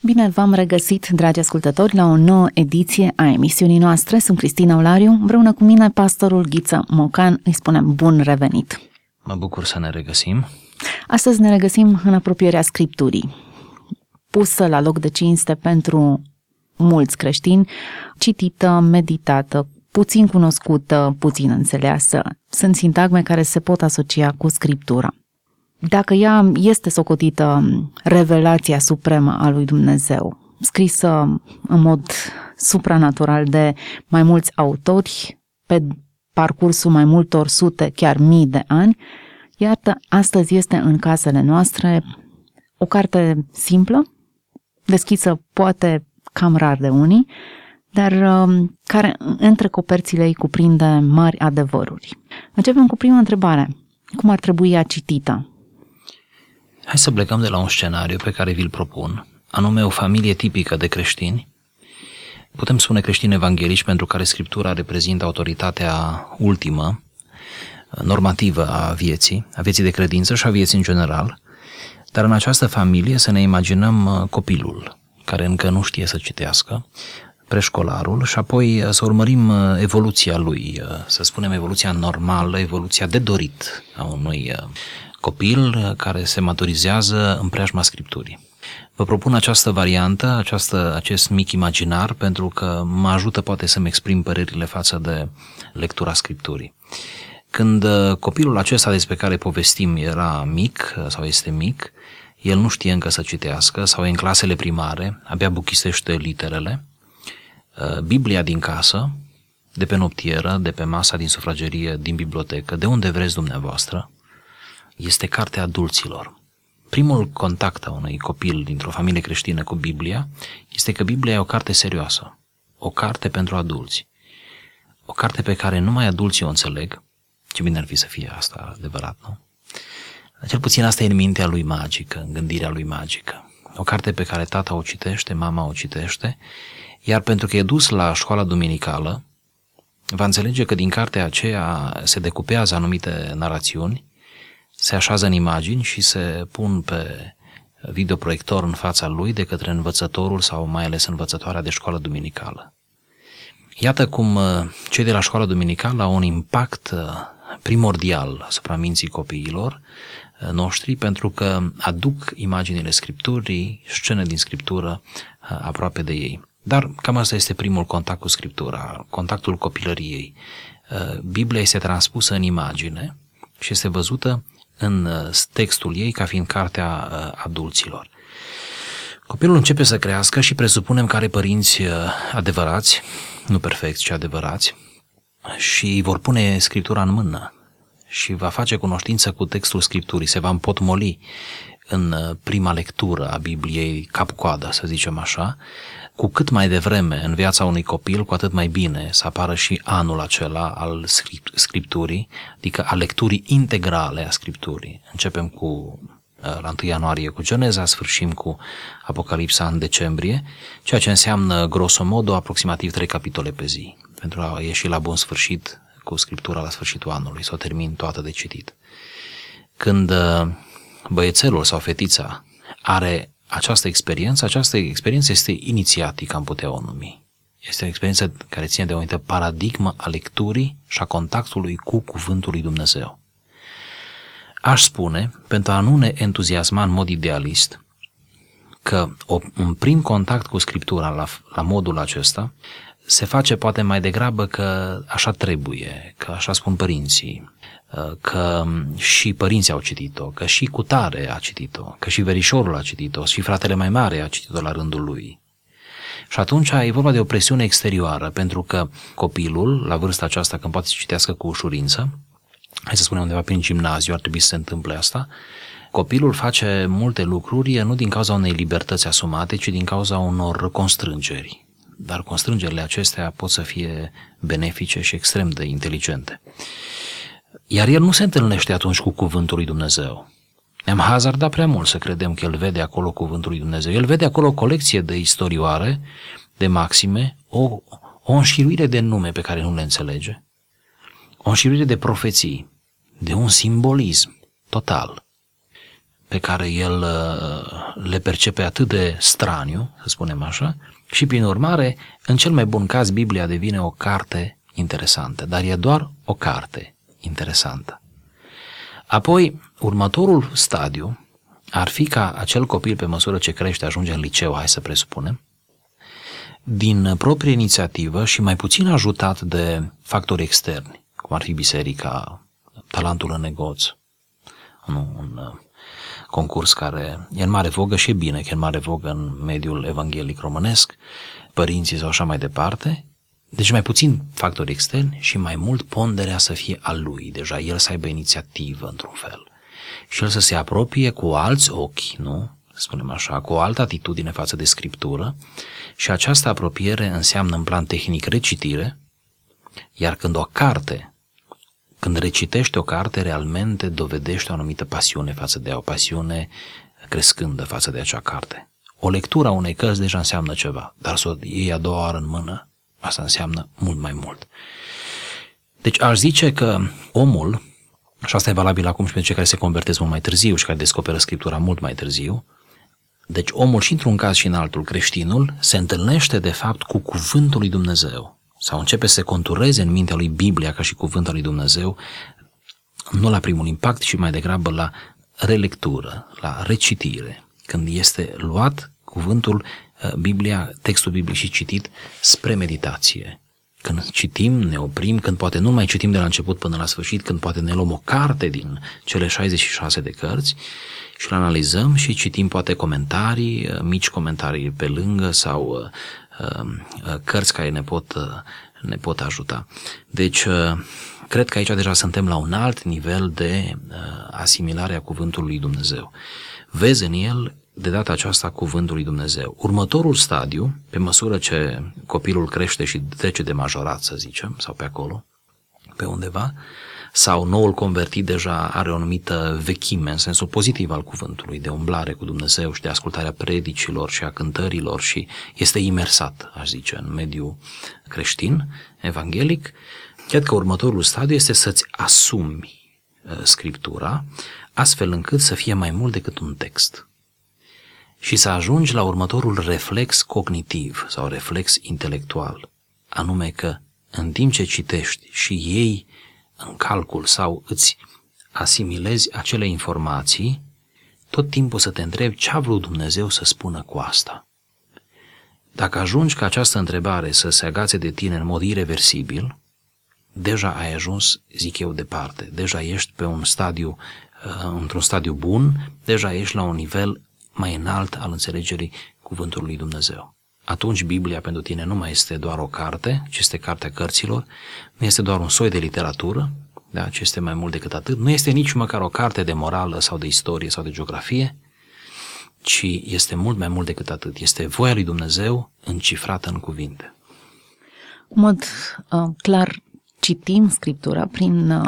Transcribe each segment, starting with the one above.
Bine v-am regăsit, dragi ascultători, la o nouă ediție a emisiunii noastre. Sunt Cristina Olariu, împreună cu mine pastorul Ghiță Mocan. Îi spunem bun revenit! Mă bucur să ne regăsim. Astăzi ne regăsim în apropierea Scripturii, pusă la loc de cinste pentru mulți creștini, citită, meditată, puțin cunoscută, puțin înțeleasă. Sunt sintagme care se pot asocia cu Scriptura. Dacă ea este socotită revelația supremă a lui Dumnezeu, scrisă în mod supranatural de mai mulți autori, pe parcursul mai multor sute, chiar mii de ani, iată, astăzi este în casele noastre o carte simplă, deschisă poate cam rar de unii, dar care între coperțile ei cuprinde mari adevăruri. Începem cu prima întrebare. Cum ar trebui ea citită? Hai să plecăm de la un scenariu pe care vi-l propun, anume o familie tipică de creștini. Putem spune creștini evanghelici pentru care Scriptura reprezintă autoritatea ultimă, normativă a vieții de credință și a vieții în general. Dar în această familie să ne imaginăm copilul care încă nu știe să citească, preșcolarul, și apoi să urmărim evoluția lui, să spunem evoluția normală, evoluția de dorit a unui copil care se maturizează în preajma Scripturii. Vă propun această variantă, acest mic imaginar, pentru că mă ajută poate să-mi exprim părerile față de lectura Scripturii. Când copilul acesta despre care povestim era mic sau este mic, el nu știe încă să citească sau e în clasele primare, abia buchisește literele. Biblia din casă, de pe noptieră, de pe masa din sufragerie, din bibliotecă, de unde vreți dumneavoastră, este cartea adulților. Primul contact a unui copil dintr-o familie creștină cu Biblia este că Biblia e o carte serioasă, o carte pentru adulți, o carte pe care numai adulții o înțeleg. Ce bine ar fi să fie asta adevărat, nu? Cel puțin asta e în mintea lui magică, în gândirea lui magică. O carte pe care tata o citește, mama o citește, iar pentru că e dus la școala duminicală, va înțelege că din cartea aceea se decupează anumite narațiuni, se așează în imagini și se pun pe videoproiector în fața lui de către învățătorul sau mai ales învățătoarea de școală duminicală. Iată cum cei de la școala duminicală au un impact primordial asupra minții copiilor noștri, pentru că aduc imaginile Scripturii, scene din Scriptură aproape de ei. Dar cam asta este primul contact cu Scriptura, contactul copilăriei. Biblia este transpusă în imagine și este văzută în textul ei ca fiind cartea adulților. Copilul începe să crească și presupunem că are părinți adevărați, nu perfecți, ci adevărați, și îi vor pune Scriptura în mână și va face cunoștință cu textul Scripturii, se va împotmoli în prima lectură a Bibliei cap-coadă, să zicem așa. Cu cât mai devreme în viața unui copil, cu atât mai bine să apară și anul acela al Scripturii, adică a lecturii integrale a Scripturii. Începem la 1 ianuarie cu Geneza, sfârșim cu Apocalipsa în decembrie, ceea ce înseamnă grosomodo aproximativ 3 capitole pe zi, pentru a ieși la bun sfârșit cu Scriptura la sfârșitul anului, să o termin toată de citit. Când băiețelul sau fetița are această experiență este inițiatică, am putea o numi. Este o experiență care ține de o anumită paradigmă a lecturii și a contactului cu Cuvântul lui Dumnezeu. Aș spune, pentru a nu ne entuziasma în mod idealist, că un prim contact cu Scriptura la modul acesta se face poate mai degrabă că așa trebuie, că așa spun părinții, că și părinții au citit-o, că și cutare a citit-o, că și verișorul a citit-o, și fratele mai mare a citit-o la rândul lui. Și atunci e vorba de o presiune exterioară, pentru că copilul, la vârsta aceasta, când poate să citească cu ușurință, hai să spunem undeva prin gimnaziu, ar trebui să se întâmple asta, copilul face multe lucruri nu din cauza unei libertăți asumate, ci din cauza unor constrângeri. Dar constrângerile acestea pot să fie benefice și extrem de inteligente. Iar el nu se întâlnește atunci cu Cuvântul lui Dumnezeu. Ne-am hazardat prea mult să credem că el vede acolo Cuvântul lui Dumnezeu. El vede acolo o colecție de istorioare, de maxime, o înșiruire de nume pe care nu le înțelege, o înșiruire de profeții, de un simbolism total. pe care el le percepe atât de straniu, să spunem așa, și prin urmare, în cel mai bun caz, Biblia devine o carte interesantă, dar e doar o carte interesantă. Apoi, următorul stadiu ar fi ca acel copil, pe măsură ce crește, ajunge în liceu, hai să presupunem, din proprie inițiativă și mai puțin ajutat de factori externi, cum ar fi biserica, talentul în negoț, un concurs care e în mare vogă și e bine că e în mare vogă în mediul evanghelic românesc, părinții sau așa mai departe. Deci mai puțin factori externi și mai mult ponderea să fie a lui, deja el să aibă inițiativă într-un fel. Și el să se apropie cu alți ochi, nu? Spunem așa, cu o altă atitudine față de Scriptură, și această apropiere înseamnă în plan tehnic recitire, iar când recitește o carte, realmente dovedește o anumită pasiune față de ea, o pasiune crescândă față de acea carte. O lectură a unei cărți deja înseamnă ceva, dar să o iei a doua oară în mână, asta înseamnă mult mai mult. Deci aș zice că omul, și asta e valabil acum și pentru cei care se convertesc mult mai târziu și care descoperă Scriptura mult mai târziu, deci omul și într-un caz și în altul, creștinul, se întâlnește de fapt cu cuvântul lui Dumnezeu sau începe să se contureze în mintea lui Biblia ca și cuvântul lui Dumnezeu, nu la primul impact, ci mai degrabă la relectură, la recitire, când este luat cuvântul, Biblia, textul Bibliei și citit spre meditație. Când citim, ne oprim, când poate nu mai citim de la început până la sfârșit, când poate ne luăm o carte din cele 66 de cărți și le analizăm și citim poate comentarii, mici comentarii pe lângă sau cărți care ne pot ajuta. Deci, cred că aici deja suntem la un alt nivel de asimilare a cuvântului lui Dumnezeu. Vezi în el de data aceasta cuvântul lui Dumnezeu. Următorul stadiu, pe măsură ce copilul crește și trece de majorat, să zicem, sau pe acolo, pe undeva, sau noul convertit deja are o anumită vechime, în sensul pozitiv al cuvântului, de umblare cu Dumnezeu și de ascultarea predicilor și a cântărilor și este imersat, aș zice, în mediul creștin, evanghelic. Cred că următorul stadiu este să-ți asumi Scriptura, astfel încât să fie mai mult decât un text. Și să ajungi la următorul reflex cognitiv sau reflex intelectual, anume că în timp ce citești și iei în calcul sau îți asimilezi acele informații, tot timpul să te întrebi ce a vrut Dumnezeu să spună cu asta. Dacă ajungi ca această întrebare să se agațe de tine în mod ireversibil, deja ai ajuns, zic eu, departe, deja ești pe un stadiu, într-un stadiu bun, deja ești la un nivel mai înalt al înțelegerii cuvântului lui Dumnezeu. Atunci Biblia pentru tine nu mai este doar o carte, ci este cartea cărților, nu este doar un soi de literatură, da, ci este mai mult decât atât, nu este nici măcar o carte de morală sau de istorie sau de geografie, ci este mult mai mult decât atât, este voia lui Dumnezeu încifrată în cuvinte. În mod clar citim Scriptura prin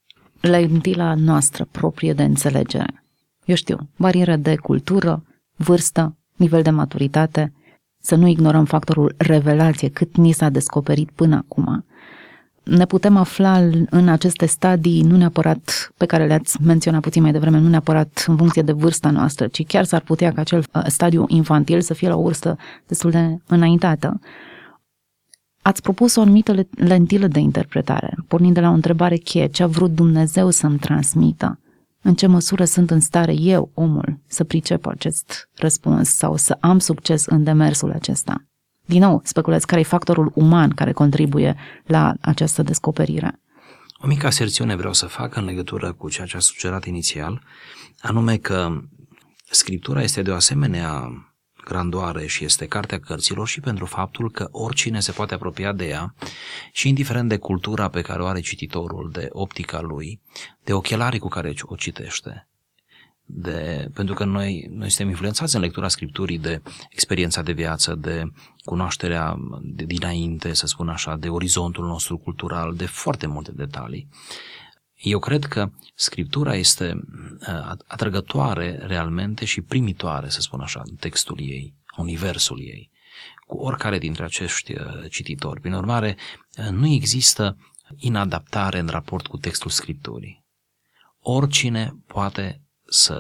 lentila noastră proprie de înțelegere. Eu știu, barieră de cultură, vârstă, nivel de maturitate, să nu ignorăm factorul revelație, cât ni s-a descoperit până acum. Ne putem afla în aceste stadii, nu neapărat pe care le-ați menționat puțin mai devreme, nu neapărat în funcție de vârsta noastră, ci chiar s-ar putea ca acel stadiu infantil să fie la o vârstă destul de înaintată. Ați propus o anumită lentilă de interpretare, pornind de la o întrebare cheie, ce a vrut Dumnezeu să-mi transmită? În ce măsură sunt în stare eu, omul, să pricep acest răspuns sau să am succes în demersul acesta? Din nou, speculați care e factorul uman care contribuie la această descoperire. O mică aserțiune vreau să fac în legătură cu ceea ce a sugerat inițial, anume că Scriptura este de o asemenea grandoare și este cartea cărților și pentru faptul că oricine se poate apropia de ea și indiferent de cultura pe care o are cititorul, de optica lui, de ochelarii cu care o citește. Pentru că noi suntem influențați în lectura Scripturii de experiența de viață, de cunoașterea de dinainte, să spun așa, de orizontul nostru cultural, de foarte multe detalii. Eu cred că Scriptura este atrăgătoare realmente și primitoare, să spun așa, în textul ei, universul ei, cu oricare dintre acești cititori. Prin urmare, nu există inadaptare în raport cu textul Scripturii. Oricine poate să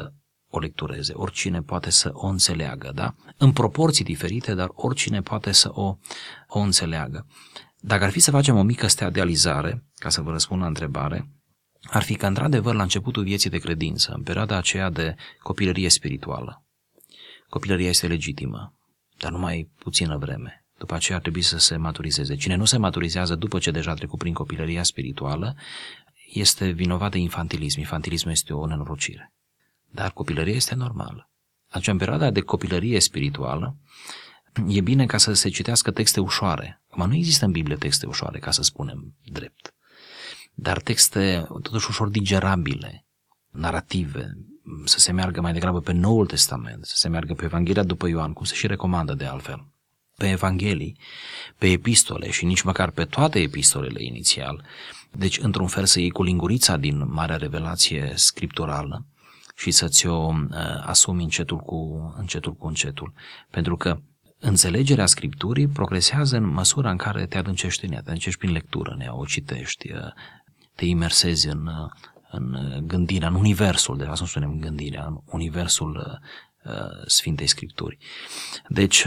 o lectureze, oricine poate să o înțeleagă, da? În proporții diferite, dar oricine poate să o înțeleagă. Dacă ar fi să facem o mică stadializare, ca să vă răspund la întrebare, ar fi că într-adevăr la începutul vieții de credință, în perioada aceea de copilărie spirituală, copilăria este legitimă, dar numai puțină vreme. După aceea ar trebui să se maturizeze. Cine nu se maturizează după ce deja a trecut prin copilăria spirituală, este vinovat de infantilism. Infantilismul este o nenorocire. Dar copilăria este normală. Atunci, în perioada de copilărie spirituală, e bine ca să se citească texte ușoare. Acum, nu există în Biblie texte ușoare, ca să spunem drept, dar texte totuși ușor digerabile, narrative, să se meargă mai degrabă pe Noul Testament, să se meargă pe Evanghelia după Ioan, cum se și recomandă de altfel, pe Evanghelii, pe epistole și nici măcar pe toate epistolele inițial. Deci, într-un fel, să iei cu lingurița din Marea Revelație scripturală și să ți-o asumi încetul cu încetul. Pentru că înțelegerea Scripturii progresează în măsura în care te adâncești în ea, te adâncești prin lectură în ea, o citești, te imersezi în gândirea, în universul, de fapt nu spunem gândirea, în universul Sfintei Scripturi. Deci,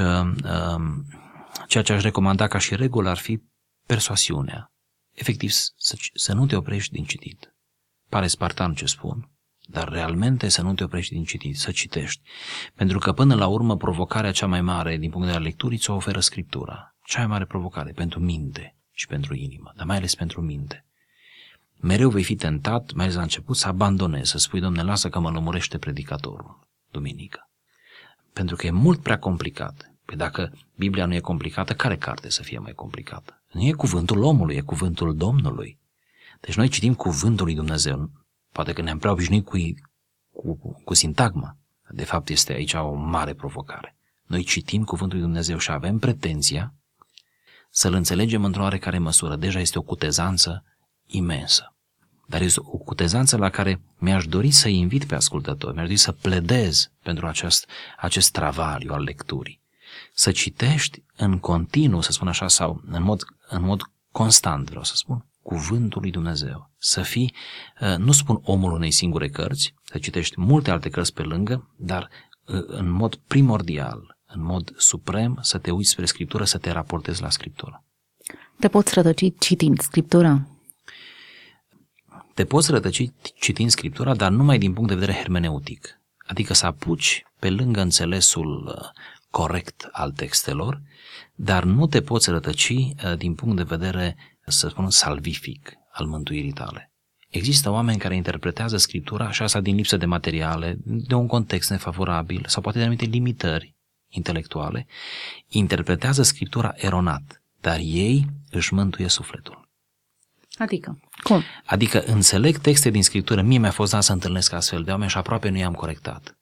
ceea ce aș recomanda ca și regulă ar fi persoasiunea. Efectiv, să nu te oprești din citit. Pare spartan ce spun, dar realmente să nu te oprești din citit, să citești. Pentru că până la urmă provocarea cea mai mare din punct de vedere al lecturii ți-o oferă Scriptura. Cea mai mare provocare pentru minte și pentru inimă, dar mai ales pentru minte. Mereu vei fi tentat, mai ales la început, să abandonezi, să spui, Doamne, lasă că mă lămurește predicatorul duminică. Pentru că e mult prea complicat. Păi dacă Biblia nu e complicată, care carte să fie mai complicată? Nu e cuvântul omului, e cuvântul Domnului. Deci noi citim cuvântul lui Dumnezeu. Poate că ne-am prea obișnuit cu sintagma. De fapt este aici o mare provocare. Noi citim cuvântul lui Dumnezeu și avem pretenția să-l înțelegem într-o oarecare măsură. Deja este o cutezanță imensă. Dar este o cutezanță la care mi-aș dori să-i invit pe ascultători, mi-aș dori să pledez pentru acest travaliu al lecturii. Să citești în continuu, să spun așa, sau în mod constant, vreau să spun, cuvântul lui Dumnezeu. Să fii, nu spun omul unei singure cărți, să citești multe alte cărți pe lângă, dar în mod primordial, în mod suprem, să te uiți spre Scriptură, să te raportezi la Scriptură. Te poți rătăci citind Scriptura? Te poți rătăci citind Scriptura, dar numai din punct de vedere hermeneutic. Adică să apuci pe lângă înțelesul corect al textelor, dar nu te poți rătăci din punct de vedere, să spun, salvific al mântuirii tale. Există oameni care interpretează Scriptura și asta din lipsă de materiale, de un context nefavorabil sau poate de anumite limitări intelectuale, interpretează Scriptura eronat, dar ei își mântuie sufletul. Adică, cum? Adică înțeleg texte din Scriptură, mie mi-a fost dat să întâlnesc astfel de oameni și aproape nu i-am corectat.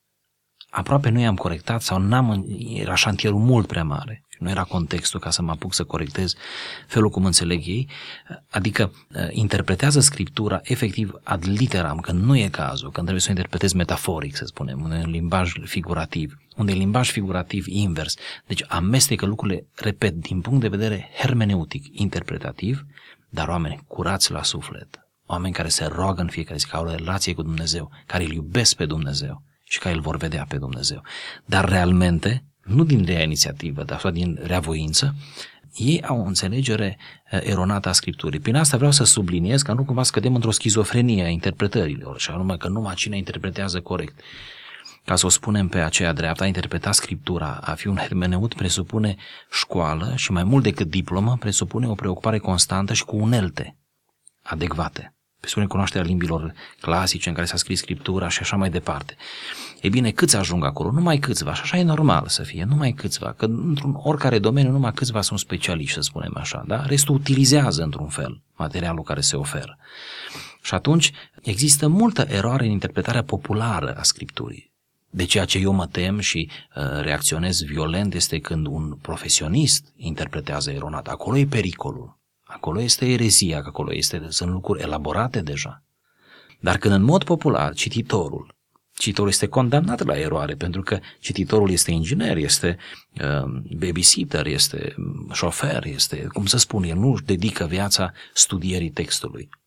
Sau era șantierul mult prea mare. Nu era contextul ca să mă apuc să corectez felul cum înțeleg ei. Adică interpretează Scriptura efectiv ad literam, că nu e cazul, că trebuie să o interpretezi metaforic, să spunem, în limbaj figurativ, unde e limbaj figurativ invers. Deci amestecă lucrurile, repet, din punct de vedere hermeneutic, interpretativ, dar oameni curați la suflet, oameni care se roagă în fiecare zi, care au o relație cu Dumnezeu, care îl iubesc pe Dumnezeu și care îl vor vedea pe Dumnezeu. Dar realmente, nu din rea inițiativă, dar din rea voință, ei au o înțelegere eronată a Scripturii. Prin asta vreau să subliniez că nu cumva scădem într-o schizofrenie a interpretărilor, și anume că numai cine interpretează corect. Ca să o spunem pe aceea dreaptă, a interpreta Scriptura, a fi un hermeneut presupune școală și mai mult decât diplomă, presupune o preocupare constantă și cu unelte adecvate. Presupune cunoașterea limbilor clasice în care s-a scris Scriptura și așa mai departe. E bine, câți ajung acolo? Numai câțiva, și așa e normal să fie, numai câțiva, că într-un oricare domeniu numai câțiva sunt specialiști, să spunem așa, da? Restul utilizează într-un fel materialul care se oferă. Și atunci există multă eroare în interpretarea populară a Scripturii. De ceea ce eu mă tem și reacționez violent este când un profesionist interpretează eronat. Acolo e pericolul. Acolo este erezia, că acolo sunt lucruri elaborate deja. Dar când în mod popular cititorul este condamnat la eroare, pentru că cititorul este inginer, este babysitter, este șofer, este, cum să spun, el nu își dedică viața studierii textului.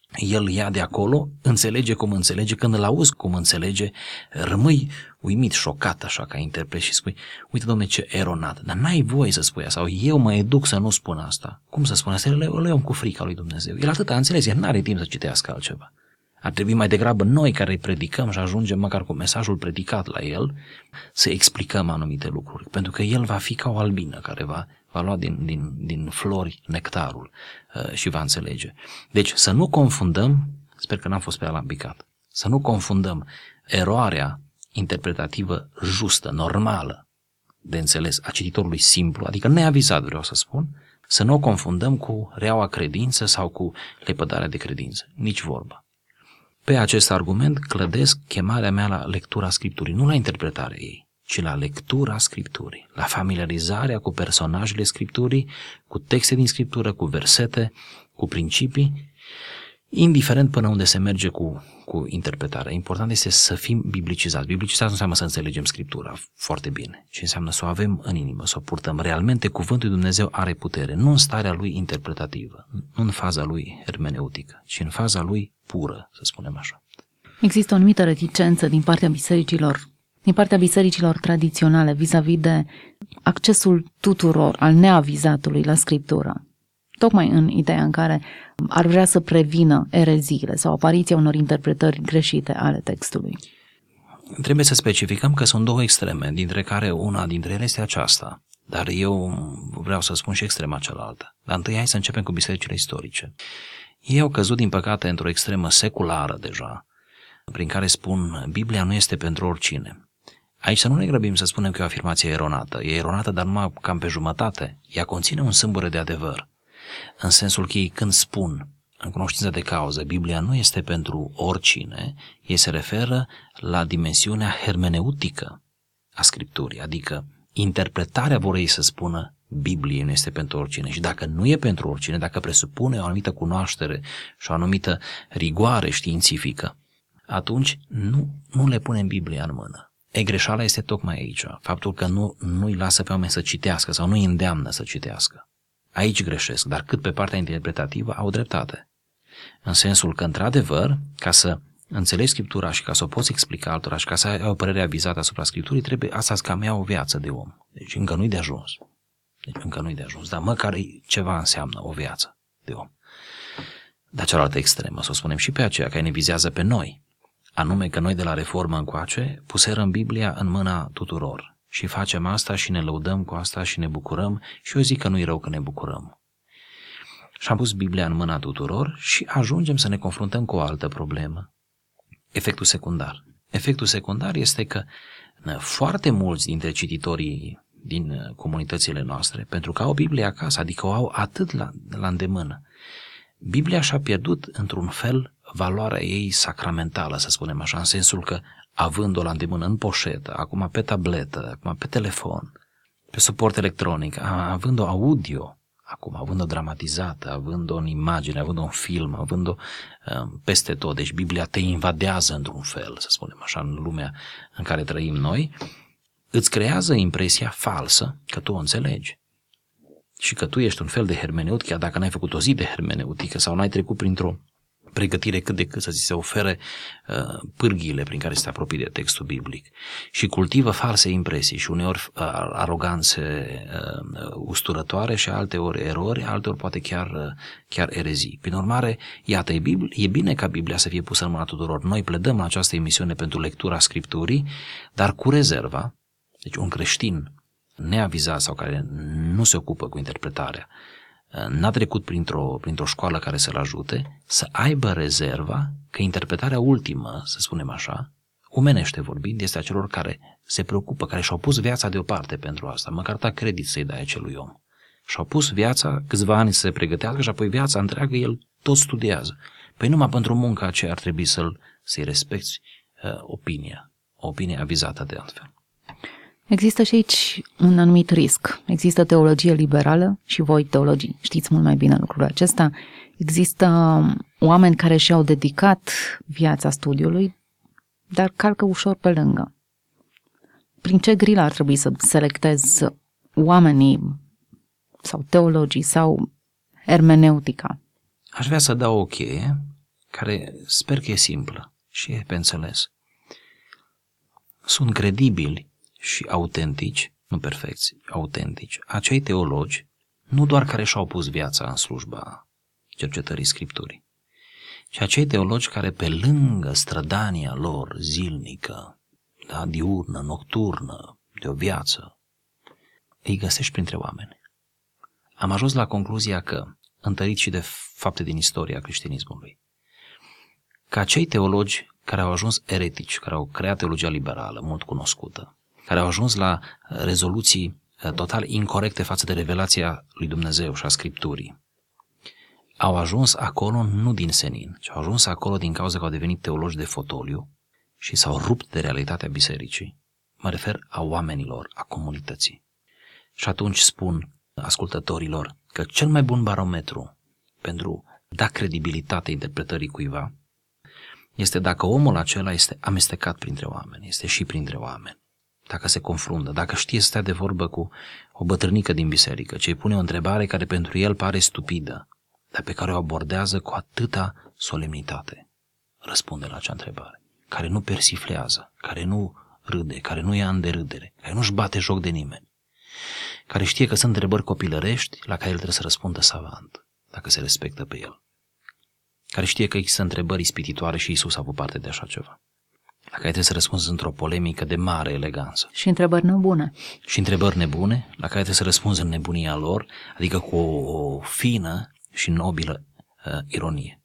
El ia de acolo, înțelege cum înțelege, când îl auzi cum înțelege, rămâi uimit, șocat așa ca interpret și spui, uite dom'le ce eronat, dar n-ai voie să spui asta, sau eu mă educ să nu spun asta. Cum să spun asta? El e om cu frica lui Dumnezeu. El atât a înțeles, el n-are timp să citească altceva. Ar trebui mai degrabă noi care îi predicăm și ajungem măcar cu mesajul predicat la el să explicăm anumite lucruri, pentru că el va fi ca o albină care va lua din flori nectarul și va înțelege. Deci să nu confundăm, sper că n-am fost pe alambicat, să nu confundăm eroarea interpretativă justă, normală, de înțeles, a cititorului simplu, adică neavizat vreau să spun, să nu o confundăm cu reaua credință sau cu lepădarea de credință, nici vorba. Pe acest argument clădesc chemarea mea la lectura Scripturii, nu la interpretarea ei, ci la lectura Scripturii, la familiarizarea cu personajele Scripturii, cu texte din Scriptură, cu versete, cu principii, indiferent până unde se merge cu interpretarea. Important este să fim biblicizați. Biblicizați nu înseamnă să înțelegem Scriptura foarte bine, ci înseamnă să o avem în inimă, să o purtăm. Realmente cuvântul lui Dumnezeu are putere, nu în starea lui interpretativă, nu în faza lui hermeneutică, ci în faza lui pură, să spunem așa. Există o anumită reticență din partea bisericilor tradiționale vis-a-vis de accesul tuturor al neavizatului la Scriptură, tocmai în ideea în care ar vrea să prevină ereziile sau apariția unor interpretări greșite ale textului. Trebuie să specificăm că sunt două extreme, dintre care una dintre ele este aceasta, dar eu vreau să spun și extrema cealaltă. Dar întâi hai să începem cu bisericile istorice. Ei au căzut, din păcate, într-o extremă seculară deja, prin care spun Biblia nu este pentru oricine. Aici să nu ne grăbim să spunem că e o afirmație eronată. E eronată, dar numai cam pe jumătate. Ea conține un sâmbure de adevăr. În sensul că ei când spun, în cunoștință de cauză, Biblia nu este pentru oricine, ei se referă la dimensiunea hermeneutică a Scripturii, adică interpretarea vor ei să spună Biblie nu este pentru oricine. Și dacă nu e pentru oricine, dacă presupune o anumită cunoaștere și o anumită rigoare științifică, atunci nu le punem Biblia în mână. Greșeala este tocmai aici, faptul că nu îi lasă pe oameni să citească sau nu îi îndeamnă să citească. Aici greșesc, dar cât pe partea interpretativă au dreptate. În sensul că, într-adevăr, ca să înțelegi Scriptura și ca să o poți explica altora și ca să ai o părere avizată asupra Scripturii, trebuie asta să cam ia o viață de om. Deci încă nu-i de ajuns. Dar măcar ceva înseamnă o viață de om. Dar cealaltă extremă, să o spunem și pe aceea care ne vizează pe noi, anume că noi de la Reformă încoace puserăm Biblia în mâna tuturor și facem asta și ne lăudăm cu asta și ne bucurăm și eu zic că nu-i rău că ne bucurăm. Și am pus Biblia în mâna tuturor și ajungem să ne confruntăm cu o altă problemă. Efectul secundar. Efectul secundar este că foarte mulți dintre cititorii din comunitățile noastre, pentru că au Biblia acasă, adică o au atât la îndemână, Biblia și-a pierdut într-un fel valoarea ei sacramentală, să spunem așa, în sensul că având-o la îndemână în poșetă, acum pe tabletă, acum pe telefon, pe suport electronic, având-o audio, acum având-o dramatizată, având-o în imagine, având-o în film, având-o peste tot, deci Biblia te invadează într-un fel, să spunem așa, în lumea în care trăim noi, îți creează impresia falsă că tu o înțelegi și că tu ești un fel de hermeneut, chiar dacă n-ai făcut o zi de hermeneutică sau n-ai trecut printr-o pregătire cât de cât să ți se ofere pârghiile prin care să te apropii de textul biblic și cultivă false impresii și uneori aroganțe usturătoare și alteori erori, alteori poate chiar erezii. Prin urmare, iată, e bine ca Biblia să fie pusă în mâna tuturor. Noi pledăm la această emisiune pentru lectura Scripturii, dar cu rezerva, deci un creștin neavizat sau care nu se ocupă cu interpretarea, n-a trecut printr-o școală care să-l ajute, să aibă rezerva că interpretarea ultimă, să spunem așa, omenește vorbind, este a celor care se preocupă, care și-au pus viața deoparte pentru asta, măcar ta credit să-i dai acelui om. Și-au pus viața, câțiva ani să se pregătească și apoi viața întreagă el tot studiază. Păi numai pentru munca aceea ar trebui să-i respecti opinia, o opinie avizată de altfel. Există și aici un anumit risc. Există teologie liberală și voi teologii. Știți mult mai bine lucrul acesta. Există oameni care și-au dedicat viața studiului, dar calcă ușor pe lângă. Prin ce grilă ar trebui să selectez oamenii sau teologii sau hermeneutica? Aș vrea să dau o cheie care sper că e simplă și e pe înțeles. Sunt credibili și autentici, nu perfecți, autentici, acei teologi, nu doar care și-au pus viața în slujba cercetării Scripturii, ci acei teologi care pe lângă strădania lor zilnică, da, diurnă, nocturnă, de o viață, îi găsești printre oameni. Am ajuns la concluzia că, întărit și de fapte din istoria creștinismului, că acei teologi care au ajuns eretici, care au creat teologia liberală, mult cunoscută, care au ajuns la rezoluții total incorecte față de revelația lui Dumnezeu și a Scripturii, au ajuns acolo nu din senin, ci au ajuns acolo din cauza că au devenit teologi de fotoliu și s-au rupt de realitatea bisericii. Mă refer a oamenilor, a comunității. Și atunci spun ascultătorilor că cel mai bun barometru pentru da credibilitate interpretării cuiva este dacă omul acela este amestecat printre oameni, este și printre oameni, dacă se confruntă, dacă știe să stea de vorbă cu o bătrânică din biserică, ce îi pune o întrebare care pentru el pare stupidă, dar pe care o abordează cu atâta solemnitate. Răspunde la acea întrebare, care nu persiflează, care nu râde, care nu ia în derâdere, care nu-și bate joc de nimeni, care știe că sunt întrebări copilărești la care el trebuie să răspundă savant, dacă se respectă pe el, care știe că există întrebări ispititoare și Iisus a avut parte de așa ceva, la care trebuie să răspunzi într-o polemică de mare eleganță. Și întrebări nebune. Și întrebări nebune, la care trebuie să răspunzi în nebunia lor, adică cu o fină și nobilă ironie.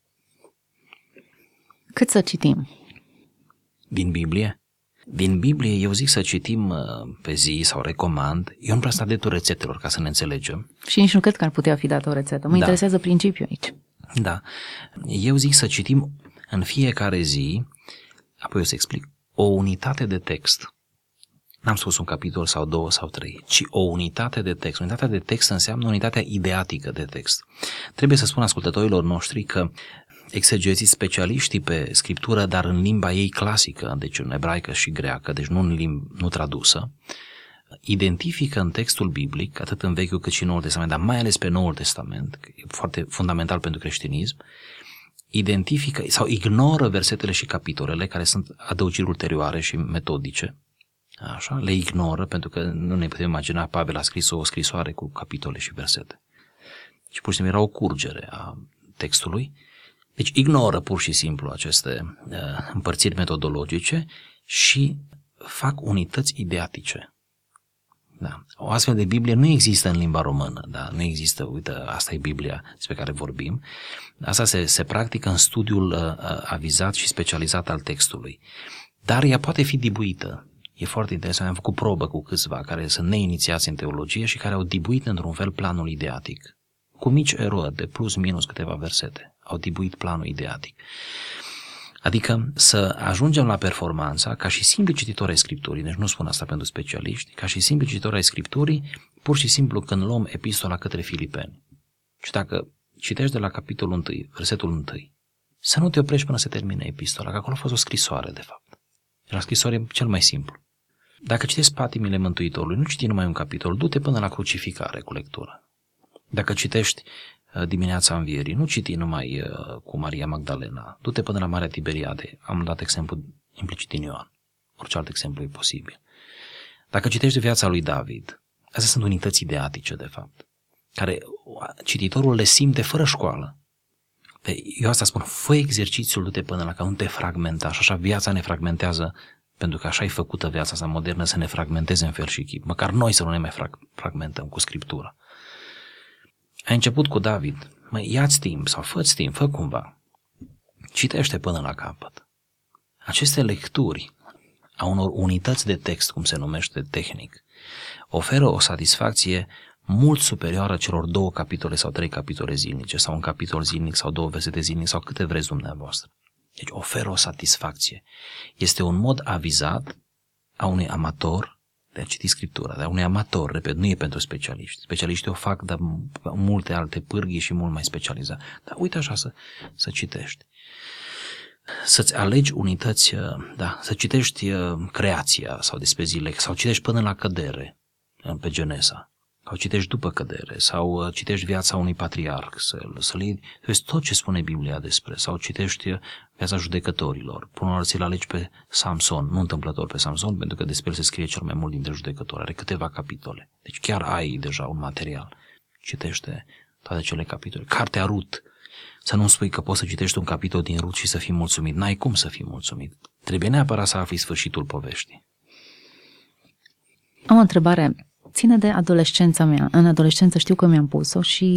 Cât să citim? Din Biblie? Din Biblie eu zic să citim pe zi sau recomand. Eu nu prea sunt adeptul rețetelor, ca să ne înțelegem. Și nici nu cred că ar putea fi dată o rețetă. Mă interesează principiul aici. Da. Eu zic să citim în fiecare zi, apoi o să explic, o unitate de text. N-am spus un capitol sau 2 sau 3, ci o unitate de text. Unitatea de text înseamnă unitatea ideatică de text. Trebuie să spun ascultătorilor noștri că exegeții, specialiștii pe scriptură, dar în limba ei clasică, deci în ebraică și greacă, deci nu tradusă, identifică în textul biblic, atât în Vechiul cât și în Noul Testament, dar mai ales pe Noul Testament, că e foarte fundamental pentru creștinism, identifică sau ignoră versetele și capitolele care sunt adăugiri ulterioare și metodice. Așa, le ignoră pentru că nu ne putem imagina, Pavel a scris o scrisoare cu capitole și versete. Și pur și simplu era o curgere a textului. Deci ignoră pur și simplu aceste împărțiri metodologice și fac unități ideatice. Da. O astfel de Biblie nu există în limba română, da? Nu există, uite, asta e Biblia despre care vorbim. Asta se practică în studiul avizat și specializat al textului. Dar ea poate fi dibuită. E foarte interesant, am făcut probă cu câțiva care sunt neinițiați în teologie și care au dibuit într-un fel planul ideatic. Cu mici erori de plus minus câteva versete. Au dibuit planul ideatic. Adică să ajungem la performanța, ca și simpli cititori ai Scripturii, deci nu spun asta pentru specialiști, ca și simpli cititori ai Scripturii, pur și simplu când luăm epistola către Filipeni. Și dacă citești de la capitolul 1, versetul 1, să nu te oprești până se termine epistola, că acolo a fost o scrisoare, de fapt. La scrisoare e cel mai simplu. Dacă citești patimile Mântuitorului, nu citi numai un capitol, du-te până la crucificare cu lectura. Dacă citești dimineața învierii, nu citi numai cu Maria Magdalena, du-te până la Marea Tiberiade, am dat exemplu implicit din Ioan, orice alt exemplu e posibil. Dacă citești de viața lui David, astea sunt unități ideatice, de fapt, care cititorul le simte fără școală. Eu asta spun, fă exercițiul, du-te până la că nu te fragmenta, și așa viața ne fragmentează, pentru că așa e făcută viața asta modernă, să ne fragmenteze în fel și chip, măcar noi să nu ne mai fragmentăm cu Scriptura. Ai început cu David, ia-ți timp sau fă-ți timp, fă cumva. Citește până la capăt. Aceste lecturi a unor unități de text, cum se numește tehnic, oferă o satisfacție mult superioară celor 2 capitole sau 3 capitole zilnice, sau un capitol zilnic sau 2 versete zilnic sau câte vreți dumneavoastră. Deci oferă o satisfacție. Este un mod avizat a unui amator de a citi Scriptura, dar unui amator, repet, nu e pentru specialiști. Specialiștii o fac, dar multe alte pârghii și mult mai specializat. Dar uite așa să citești. Să-ți alegi unități, să citești creația sau despre zile, sau citești până la cădere pe Genesa. sau citești după cădere, sau citești viața unui patriarh, să-l iei, vezi tot ce spune Biblia despre, sau citești viața judecătorilor. Până la urmă ți-l alegi pe Samson, nu întâmplător pe Samson, pentru că despre el se scrie cel mai mult dintre judecători, are câteva capitole. Deci chiar ai deja un material. Citește toate cele capitole. Cartea Rut. Să nu spui că poți să citești un capitol din Rut și să fii mulțumit. N-ai cum să fii mulțumit. Trebuie neapărat să afli sfârșitul poveștii. Am o întrebare. Ține de adolescența mea. În adolescență știu că mi-am pus-o și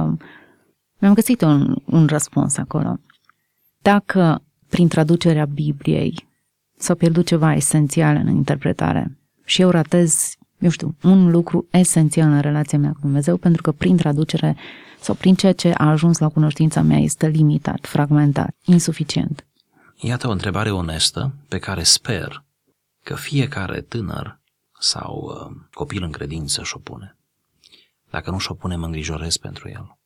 mi-am găsit un răspuns acolo. Dacă prin traducerea Bibliei s-a pierdut ceva esențial în interpretare și eu ratez, un lucru esențial în relația mea cu Dumnezeu, pentru că prin traducere sau prin ceea ce a ajuns la cunoștința mea este limitat, fragmentat, insuficient. Iată o întrebare onestă pe care sper că fiecare tânăr sau copil în credință și-o pune. Dacă nu și-o pune, mă îngrijorez pentru el.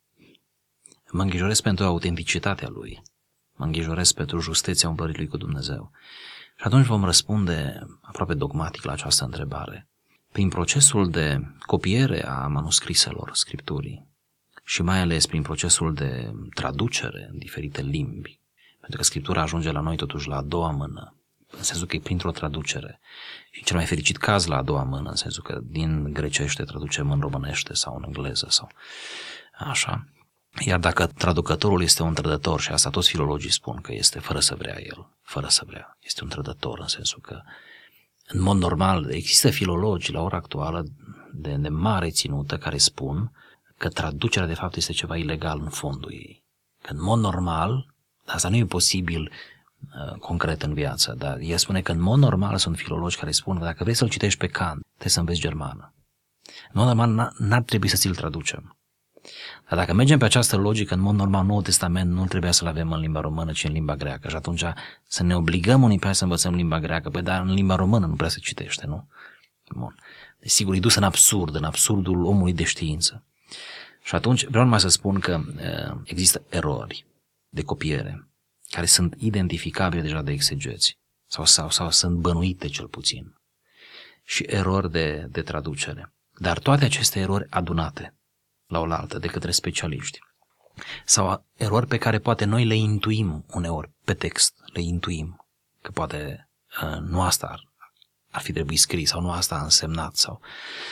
Mă îngrijorez pentru autenticitatea lui. Mă îngrijorez pentru justeția umblării lui cu Dumnezeu. Și atunci vom răspunde aproape dogmatic la această întrebare. Prin procesul de copiere a manuscriselor Scripturii și mai ales prin procesul de traducere în diferite limbi, pentru că Scriptura ajunge la noi totuși la a doua mână, în sensul că e printr-o traducere. Și cel mai fericit caz la a doua mână, în sensul că din grecește traducem în românește sau în engleză sau așa. Iar dacă traducătorul este un trădător, și asta toți filologii spun că este fără să vrea el, fără să vrea, este un trădător în sensul că în mod normal există filologi la ora actuală de mare ținută care spun că traducerea de fapt este ceva ilegal în fondul ei. Că în mod normal, asta nu e posibil concret în viață, dar el spune că în mod normal sunt filologi care spun că dacă vrei să-l citești pe Kant, trebuie să înveți germană. În mod normal n-ar trebui să ți-l traducem. Dar dacă mergem pe această logică, în mod normal Noul Testament nu trebuia să-l avem în limba română, ci în limba greacă. Și atunci să ne obligăm unii pe alții să învățăm limba greacă, păi dar în limba română nu prea se citește, nu? Bun. Deci sigur, e dus în absurdul omului de știință. Și atunci vreau numai să spun că există erori de copiere care sunt identificabile deja de exegeți sau sunt bănuite cel puțin și erori de traducere. Dar toate aceste erori adunate la oaltă de către specialiști sau erori pe care poate noi le intuim uneori pe text, le intuim că poate nu asta ar fi trebuit scris sau nu asta a însemnat sau...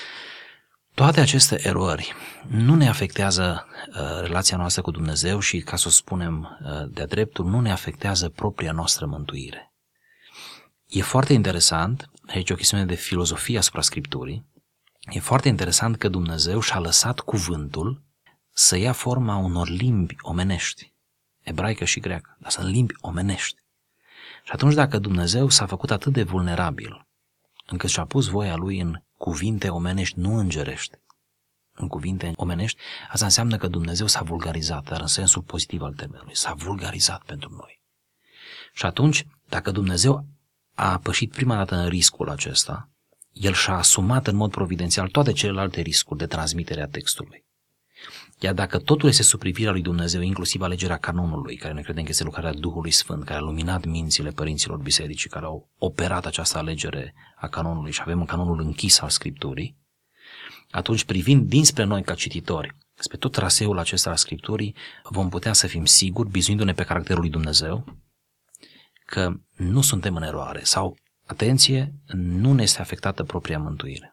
Toate aceste erori nu ne afectează relația noastră cu Dumnezeu și, ca să o spunem de-a dreptul, nu ne afectează propria noastră mântuire. E foarte interesant, aici e o chestiune de filozofie asupra Scripturii, e foarte interesant că Dumnezeu și-a lăsat cuvântul să ia forma unor limbi omenești, ebraică și greacă, dar sunt limbi omenești. Și atunci dacă Dumnezeu s-a făcut atât de vulnerabil, încât și-a pus voia Lui în cuvinte omenești, nu îngerești, în cuvinte omenești, asta înseamnă că Dumnezeu s-a vulgarizat, dar în sensul pozitiv al termenului, s-a vulgarizat pentru noi. Și atunci, dacă Dumnezeu a pășit prima dată în riscul acesta, El și-a asumat în mod providențial toate celelalte riscuri de transmitere a textului. Iar dacă totul este sub privirea lui Dumnezeu, inclusiv alegerea canonului, care noi credem că este lucrarea Duhului Sfânt, care a luminat mințile părinților bisericii, care au operat această alegere a canonului și avem un canonul închis al Scripturii, atunci privind dinspre noi ca cititori, spre tot traseul acesta al Scripturii, vom putea să fim siguri, bizuindu-ne pe caracterul lui Dumnezeu, că nu suntem în eroare sau, atenție, nu ne este afectată propria mântuire.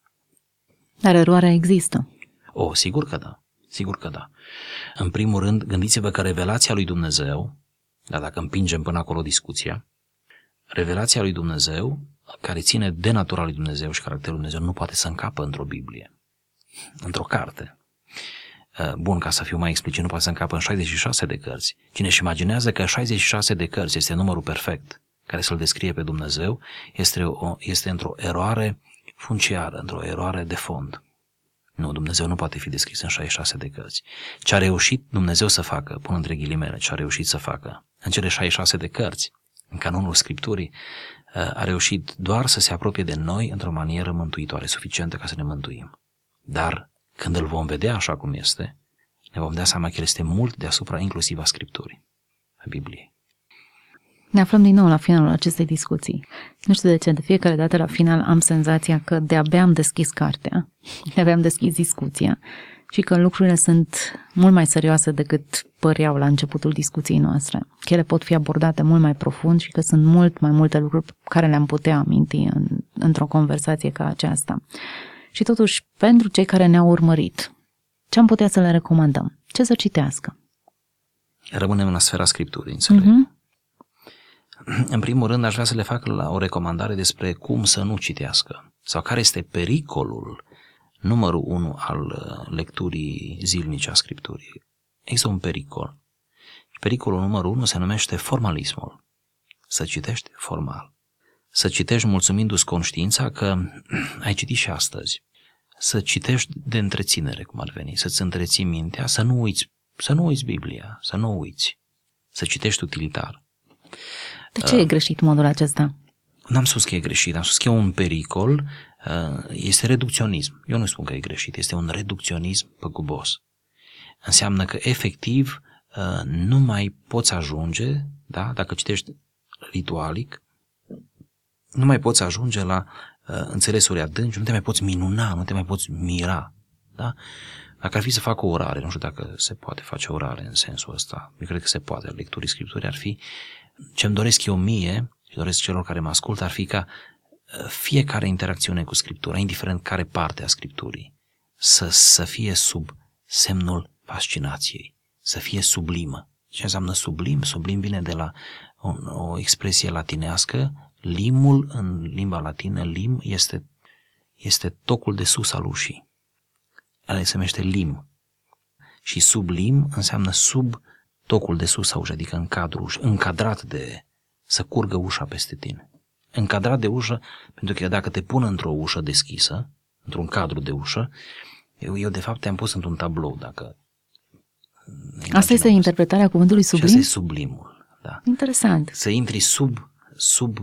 Dar eroarea există. Sigur că da. Sigur că da. În primul rând, gândiți-vă că revelația lui Dumnezeu, dar dacă împingem până acolo discuția, revelația lui Dumnezeu, care ține de natura lui Dumnezeu și caracterul lui Dumnezeu, nu poate să încapă într-o Biblie, într-o carte. Bun, ca să fiu mai explicit, nu poate să încapă în 66 de cărți. Cine își imaginează că 66 de cărți este numărul perfect care să-L descrie pe Dumnezeu, este într-o eroare funciară, într-o eroare de fond. Nu, Dumnezeu nu poate fi descris în 66 de cărți. Ce a reușit Dumnezeu să facă, pun între ghilimele, ce a reușit să facă în cele 66 de cărți, în canonul Scripturii, a reușit doar să se apropie de noi într-o manieră mântuitoare, suficientă ca să ne mântuim. Dar când îl vom vedea așa cum este, ne vom da seama că el este mult deasupra inclusiv a Scripturii, a Bibliei. Ne aflăm din nou la finalul acestei discuții. Nu știu de ce, de fiecare dată la final am senzația că de-abia am deschis cartea, de-abia am deschis discuția și că lucrurile sunt mult mai serioase decât păreau la începutul discuției noastre. Că ele pot fi abordate mult mai profund și că sunt mult mai multe lucruri care le-am putea aminti într-o conversație ca aceasta. Și totuși, pentru cei care ne-au urmărit, ce am putea să le recomandăm? Ce să citească? Rămânem la sfera Scripturii, înțeleg. În primul rând, aș vrea să le fac o recomandare despre cum să nu citească sau care este pericolul numărul 1 al lecturii zilnice a Scripturii. Există un pericol. Pericolul numărul 1 se numește formalismul. Să citești formal. Să citești mulțumindu-ți conștiința că ai citit și astăzi. Să citești de întreținere, cum ar veni, să-ți întreții mintea, să nu uiți Biblia, să nu uiți. Să citești utilitar. De ce e greșit modul acesta? N-am spus că e greșit, am spus că e un pericol, este reducționism. Eu nu spun că e greșit, este un reducționism păgubos. Înseamnă că efectiv nu mai poți ajunge, da? Dacă citești ritualic, nu mai poți ajunge la înțelesuri adânci, nu te mai poți minuna, nu te mai poți mira. Da? Dacă ar fi să fac o orare, nu știu dacă se poate face orare în sensul ăsta, eu cred că se poate, lecturii Scripturii ar fi, ce-mi doresc eu mie și doresc celor care mă ascultă, ar fi ca fiecare interacțiune cu Scriptura, indiferent care parte a Scripturii, să fie sub semnul fascinației, să fie sublimă. Ce înseamnă sublim? Sublim vine de la o expresie latinească. Limul, în limba latină, lim este tocul de sus al ușii. Ăla se numește lim. Și sublim înseamnă sub tocul de sus a ușii, adică în cadrul ușii, încadrat de, să curgă ușa peste tine. Încadrat de ușă, pentru că dacă te pun într-o ușă deschisă, într-un cadru de ușă, eu de fapt te-am pus într-un tablou, dacă... Asta este interpretarea cuvântului sublim? Și asta e sublimul, da. Interesant. Să intri sub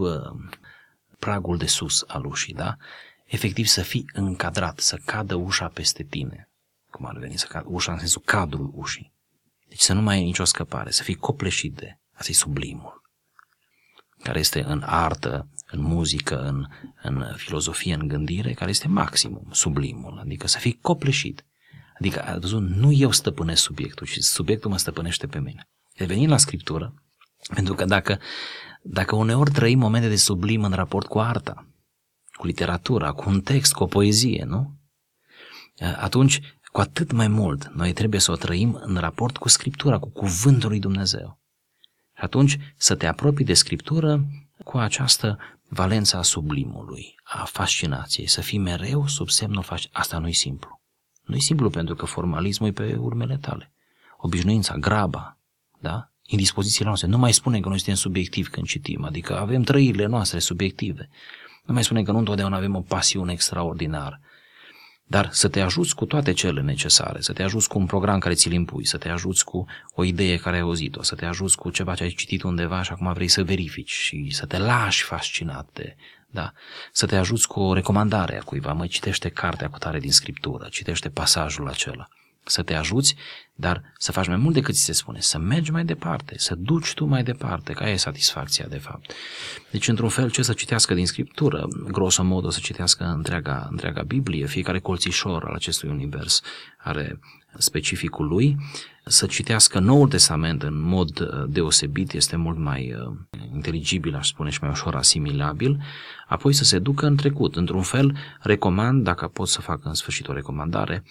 pragul de sus al ușii, da? Efectiv să fii încadrat, să cadă ușa peste tine. Cum ar veni, să cadă ușa în sensul cadrul ușii. Deci să nu mai ai nicio scăpare, să fii copleșit de... Asta e sublimul. Care este în artă, în muzică, în filozofie, în gândire, care este maximum, sublimul. Adică să fii copleșit. Adică, ați văzut, nu eu stăpânesc subiectul, ci subiectul mă stăpânește pe mine. Revenind la Scriptură, pentru că dacă uneori trăim momente de sublim în raport cu arta, cu literatura, cu un text, cu o poezie, nu? Atunci, cu atât mai mult, noi trebuie să o trăim în raport cu Scriptura, cu Cuvântul lui Dumnezeu. Și atunci să te apropii de Scriptură cu această valență a sublimului, a fascinației, să fii mereu sub semnul fascinației. Asta nu-i simplu. Nu-i simplu pentru că formalismul e pe urmele tale. Obișnuința, graba, da? Indispozițiile noastre. Nu mai spunem că noi suntem subiectivi când citim, adică avem trăirile noastre subiective. Nu mai spunem că nu întotdeauna avem o pasiune extraordinară. Dar să te ajuți cu toate cele necesare, să te ajuți cu un program care ți-l impui, să te ajuți cu o idee care ai auzit-o, să te ajuți cu ceva ce ai citit undeva și acum vrei să verifici și să te lași fascinat de, da, să te ajuți cu o recomandare a cuiva, măi, citește cartea cu tare din Scriptură, citește pasajul acela. Să te ajuți, dar să faci mai mult decât ți se spune, să mergi mai departe, să duci tu mai departe, că aia e satisfacția de fapt. Deci, într-un fel, ce să citească din Scriptură? Grosomodo să citească întreaga Biblie, fiecare colțișor al acestui univers are specificul lui, să citească Noul Testament în mod deosebit, este mult mai inteligibil, aș spune, și mai ușor asimilabil, apoi să se ducă în trecut. Într-un fel, recomand, dacă pot să fac în sfârșit o recomandare,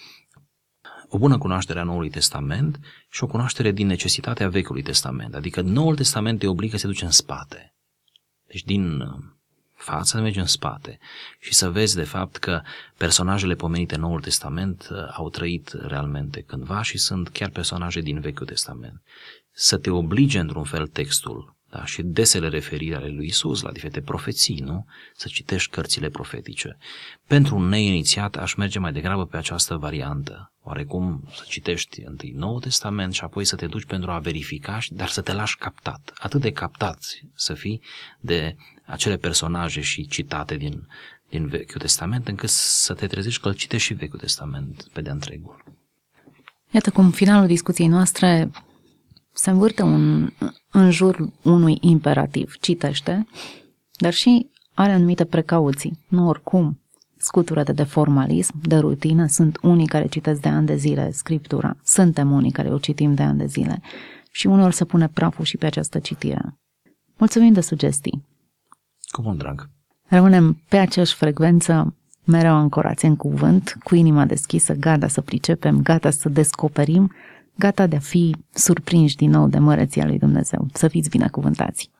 o bună cunoaștere a Noului Testament și o cunoaștere din necesitatea Vechiului Testament. Adică Noul Testament te obligă să te duci în spate. Deci din față să mergi în spate și să vezi de fapt că personajele pomenite în Noul Testament au trăit realmente cândva și sunt chiar personaje din Vechiul Testament. Să te oblige într-un fel textul, da? Și desele referiri ale lui Isus la diferite profeții, nu? Să citești cărțile profetice. Pentru un neinițiat aș merge mai degrabă pe această variantă. Oarecum să citești întâi Noul Testament și apoi să te duci pentru a verifica, dar să te lași captat. Atât de captat să fii de acele personaje și citate din Vechiul Testament, încât să te trezești că îl citești și Vechiul Testament pe de-a întregul. Iată cum finalul discuției noastre se învârte în jur unui imperativ, citește, dar și are anumite precauții. Nu oricum scutură de formalism, de rutină. Sunt unii care citesc de ani de zile Scriptura. Suntem unii care o citim de ani de zile. Și uneori se pune praful și pe această citire. Mulțumim de sugestii. Cu mult drag. Rămânem pe aceeași frecvență, mereu ancorați în cuvânt, cu inima deschisă, gata să pricepem, gata să descoperim, gata de a fi surprinși din nou de măreția lui Dumnezeu. Să fiți binecuvântați!